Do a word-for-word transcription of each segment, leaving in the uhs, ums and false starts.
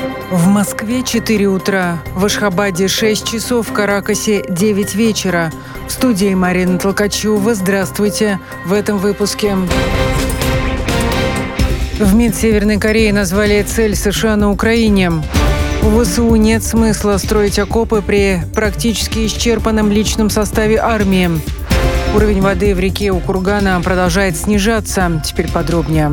В Москве четыре утра, в Ашхабаде шесть часов, в Каракасе девять вечера. В студии Марина Толкачева. Здравствуйте. В этом выпуске. В МИД Северной Кореи назвали цель США на Украине. У ВСУ нет смысла строить окопы при практически исчерпанном личном составе армии. Уровень воды в реке у Кургана продолжает снижаться. Теперь подробнее.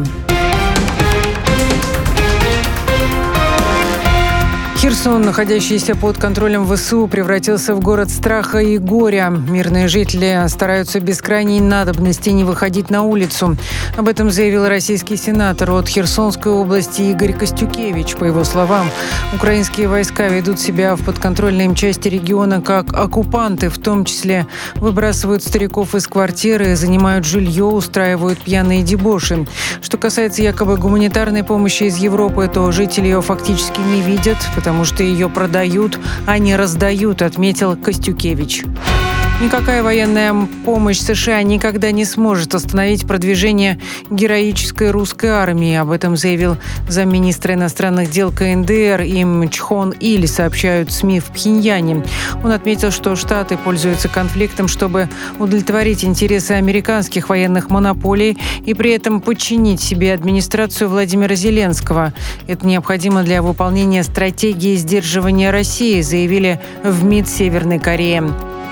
Херсон, находящийся под контролем ВСУ, превратился в город страха и горя. Мирные жители стараются без крайней надобности не выходить на улицу. Об этом заявил российский сенатор от Херсонской области Игорь Костюкевич. По его словам, украинские войска ведут себя в подконтрольной им части региона как оккупанты, в том числе выбрасывают стариков из квартиры, занимают жилье, устраивают пьяные дебоши. Что касается якобы гуманитарной помощи из Европы, то жители ее фактически не видят, потому потому что ее продают, а не раздают, отметил Костюкевич. Никакая военная помощь США никогда не сможет остановить продвижение героической русской армии. Об этом заявил замминистра иностранных дел КНДР Им Чхон Иль, сообщают СМИ в Пхеньяне. Он отметил, что Штаты пользуются конфликтом, чтобы удовлетворить интересы американских военных монополий и при этом подчинить себе администрацию Владимира Зеленского. Это необходимо для выполнения стратегии сдерживания России, заявили в МИД Северной Кореи.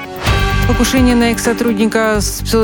Покушение на экс-сотрудника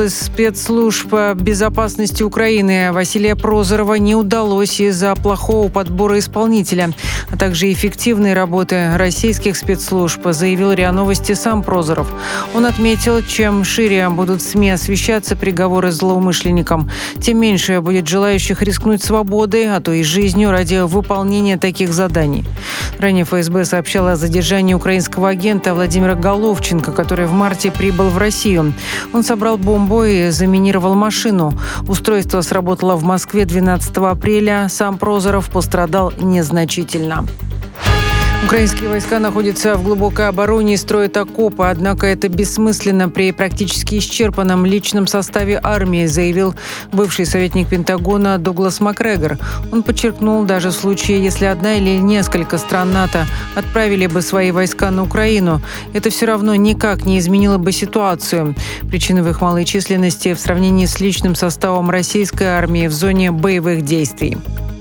спецслужб безопасности Украины Василия Прозорова не удалось из-за плохого подбора исполнителя, а также эффективной работы российских спецслужб, заявил РИА Новости сам Прозоров. Он отметил, чем шире будут СМИ освещаться приговоры злоумышленникам, тем меньше будет желающих рискнуть свободой, а то и жизнью ради выполнения таких заданий. Ранее ФСБ сообщала о задержании украинского агента Владимира Головченко, который в марте прибыл в Россию. Он собрал бомбу и заминировал машину. Устройство сработало в Москве двенадцатого апреля. Сам Прозоров пострадал незначительно. Украинские войска находятся в глубокой обороне и строят окопы, однако это бессмысленно при практически исчерпанном личном составе армии, заявил бывший советник Пентагона Дуглас Макгрегор. Он подчеркнул, даже в случае, если одна или несколько стран НАТО отправили бы свои войска на Украину, это все равно никак не изменило бы ситуацию. Причина в их малой численности в сравнении с личным составом российской армии в зоне боевых действий.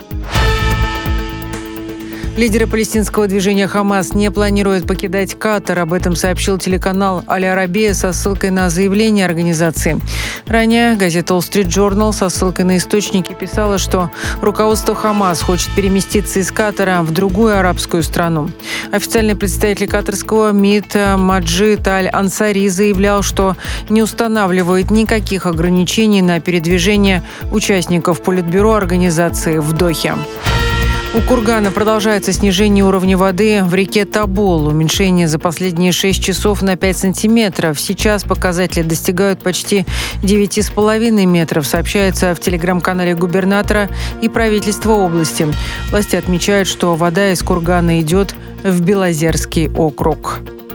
Лидеры палестинского движения «Хамас» не планируют покидать Катар. Об этом сообщил телеканал «Аль-Арабия» со ссылкой на заявление организации. Ранее газета «Wall Street Journal» со ссылкой на источники писала, что руководство «Хамас» хочет переместиться из Катара в другую арабскую страну. Официальный представитель катарского МИД Маджид Аль-Ансари заявлял, что не устанавливает никаких ограничений на передвижение участников Политбюро организации в Дохе. У Кургана продолжается снижение уровня воды в реке Тобол. Уменьшение за последние шесть часов на пять сантиметров. Сейчас показатели достигают почти девяти с половиной метров, сообщается в телеграм-канале губернатора и правительства области. Власти отмечают, что вода из Кургана идет в Белозерский округ.